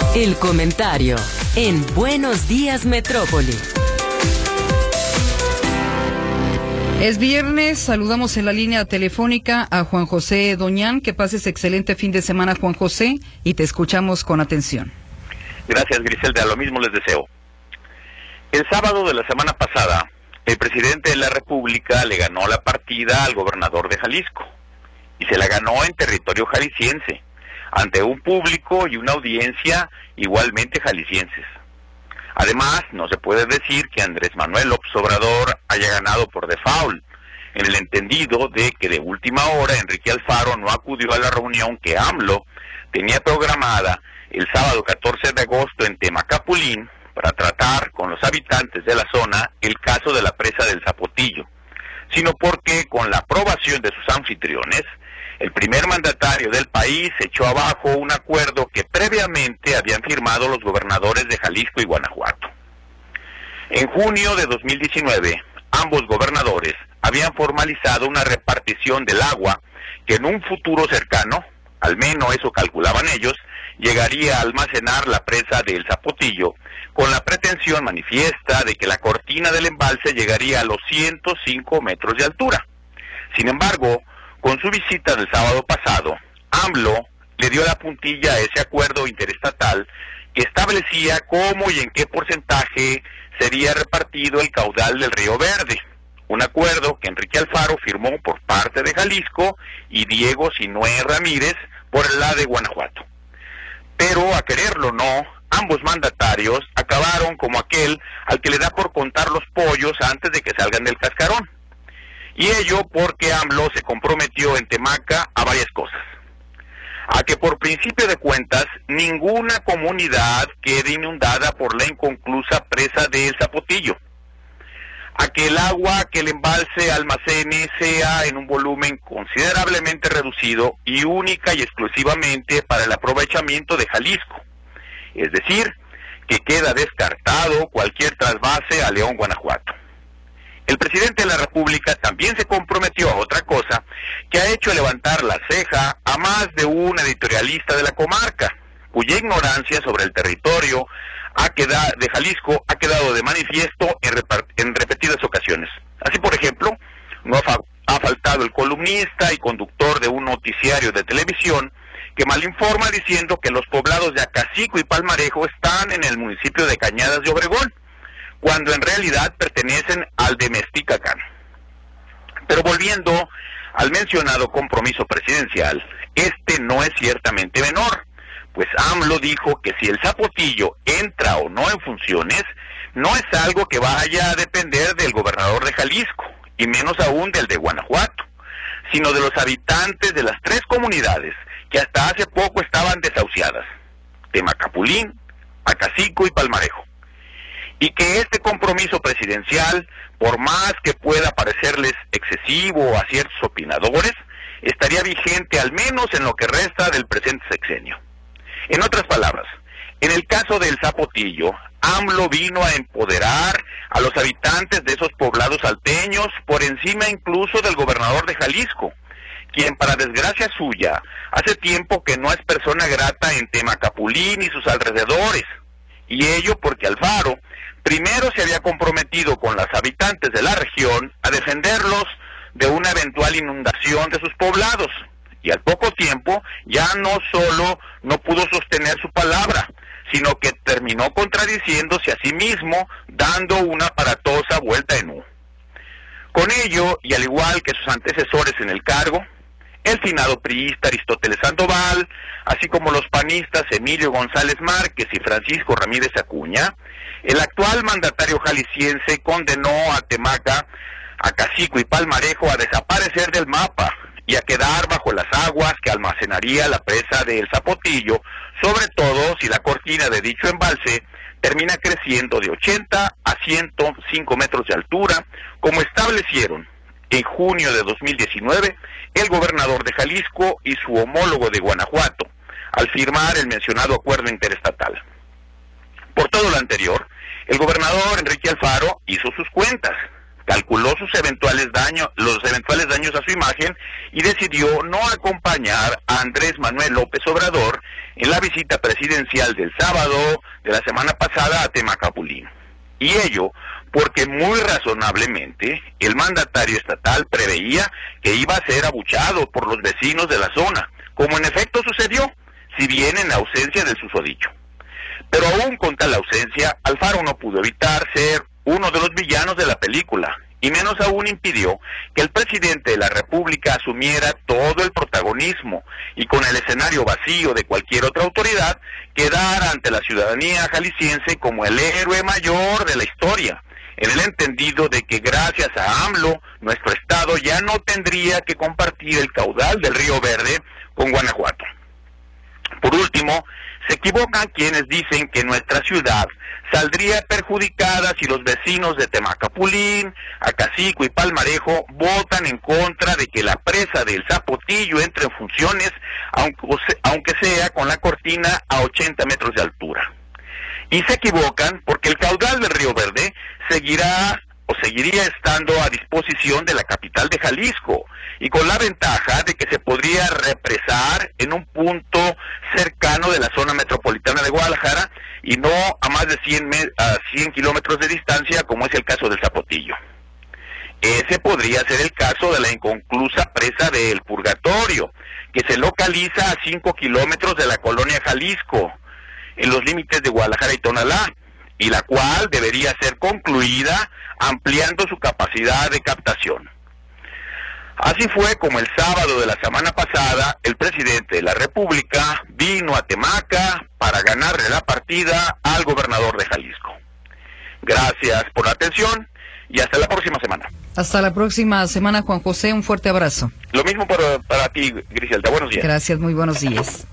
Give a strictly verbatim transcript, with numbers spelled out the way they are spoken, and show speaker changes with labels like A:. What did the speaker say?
A: El comentario en Buenos Días Metrópoli.
B: Es viernes, saludamos en la línea telefónica a Juan José Doñán. Que pases excelente fin de semana, Juan José, y te escuchamos con atención.
C: Gracias, Griselda, lo mismo les deseo. El sábado de la semana pasada, el presidente de la República le ganó la partida al gobernador de Jalisco, y se la ganó en territorio jalisciense, ante un público y una audiencia igualmente jaliscienses. Además, no se puede decir que Andrés Manuel López Obrador haya ganado por default, en el entendido de que de última hora Enrique Alfaro no acudió a la reunión que AMLO tenía programada el sábado catorce de agosto en Temacapulín para tratar con los habitantes de la zona el caso de la presa del Zapotillo, sino porque con la aprobación de sus anfitriones, el primer mandatario del país echó abajo un acuerdo que previamente habían firmado los gobernadores de Jalisco y Guanajuato. En junio de dos mil diecinueve, ambos gobernadores habían formalizado una repartición del agua que en un futuro cercano, al menos eso calculaban ellos, llegaría a almacenar la presa del Zapotillo, con la pretensión manifiesta de que la cortina del embalse llegaría a los ciento cinco metros de altura. Sin embargo, con su visita del sábado pasado, AMLO le dio la puntilla a ese acuerdo interestatal que establecía cómo y en qué porcentaje sería repartido el caudal del Río Verde, un acuerdo que Enrique Alfaro firmó por parte de Jalisco y Diego Sinue Ramírez por la de Guanajuato. Pero a quererlo o no, ambos mandatarios acabaron como aquel al que le da por contar los pollos antes de que salgan del cascarón. Y ello porque AMLO se comprometió en Temaca a varias cosas. A que por principio de cuentas, ninguna comunidad quede inundada por la inconclusa presa del Zapotillo. A que el agua que el embalse almacene sea en un volumen considerablemente reducido y única y exclusivamente para el aprovechamiento de Jalisco. Es decir, que queda descartado cualquier trasvase a León, Guanajuato. El presidente de la República también se comprometió a otra cosa que ha hecho levantar la ceja a más de un editorialista de la comarca, cuya ignorancia sobre el territorio ha quedado, de Jalisco ha quedado de manifiesto en, en repetidas ocasiones. Así, por ejemplo, no ha, fa ha faltado el columnista y conductor de un noticiario de televisión que malinforma diciendo que los poblados de Acacico y Palmarejo están en el municipio de Cañadas de Obregón, cuando en realidad pertenecen al de Mesticacán. Pero volviendo al mencionado compromiso presidencial, este no es ciertamente menor, pues AMLO dijo que si el Zapotillo entra o no en funciones, no es algo que vaya a depender del gobernador de Jalisco, y menos aún del de Guanajuato, sino de los habitantes de las tres comunidades que hasta hace poco estaban desahuciadas, Temacapulín, Acacico y Palmarejo. Y que este compromiso presidencial, por más que pueda parecerles excesivo a ciertos opinadores, estaría vigente al menos en lo que resta del presente sexenio. En otras palabras, en el caso del Zapotillo, AMLO vino a empoderar a los habitantes de esos poblados salteños por encima incluso del gobernador de Jalisco, quien para desgracia suya, hace tiempo que no es persona grata en Temacapulín y sus alrededores, y ello porque Alfaro primero se había comprometido con los habitantes de la región a defenderlos de una eventual inundación de sus poblados, y al poco tiempo ya no solo no pudo sostener su palabra, sino que terminó contradiciéndose a sí mismo, dando una aparatosa vuelta en U. Con ello, y al igual que sus antecesores en el cargo, el finado priista Aristóteles Sandoval, así como los panistas Emilio González Márquez y Francisco Ramírez Acuña, el actual mandatario jalisciense condenó a Temaca, Acacico y Palmarejo a desaparecer del mapa y a quedar bajo las aguas que almacenaría la presa de El Zapotillo, sobre todo si la cortina de dicho embalse termina creciendo de ochenta a ciento cinco metros de altura, como establecieron en junio de dos mil diecinueve el gobernador de Jalisco y su homólogo de Guanajuato, al firmar el mencionado acuerdo interestatal. Por todo lo anterior, el gobernador Enrique Alfaro hizo sus cuentas, calculó sus eventuales daños, los eventuales daños a su imagen y decidió no acompañar a Andrés Manuel López Obrador en la visita presidencial del sábado de la semana pasada a Temacapulín. Y ello porque muy razonablemente el mandatario estatal preveía que iba a ser abuchado por los vecinos de la zona, como en efecto sucedió, si bien en ausencia del susodicho. Pero aún con tal ausencia, Alfaro no pudo evitar ser uno de los villanos de la película, y menos aún impidió que el presidente de la República asumiera todo el protagonismo y con el escenario vacío de cualquier otra autoridad, quedara ante la ciudadanía jalisciense como el héroe mayor de la historia, en el entendido de que gracias a AMLO, nuestro estado ya no tendría que compartir el caudal del Río Verde con Guanajuato. Por último, se equivocan quienes dicen que nuestra ciudad saldría perjudicada si los vecinos de Temacapulín, Acacico y Palmarejo votan en contra de que la presa del Zapotillo entre en funciones, aunque sea con la cortina a ochenta metros de altura. Y se equivocan porque el caudal del Río Verde seguirá o seguiría estando a disposición de la capital de Jalisco, y con la ventaja de que se podría represar en un punto cercano de la zona metropolitana de Guadalajara y no a más de cien, a cien kilómetros de distancia, como es el caso del Zapotillo. Ese podría ser el caso de la inconclusa presa de El Purgatorio, que se localiza a cinco kilómetros de la colonia Jalisco, en los límites de Guadalajara y Tonalá, y la cual debería ser concluida ampliando su capacidad de captación. Así fue como el sábado de la semana pasada, el presidente de la República vino a Temaca para ganarle la partida al gobernador de Jalisco. Gracias por la atención y hasta la próxima semana.
B: Hasta la próxima semana, Juan José, un fuerte abrazo.
C: Lo mismo para, para ti, Griselda. Buenos días.
B: Gracias, muy buenos días.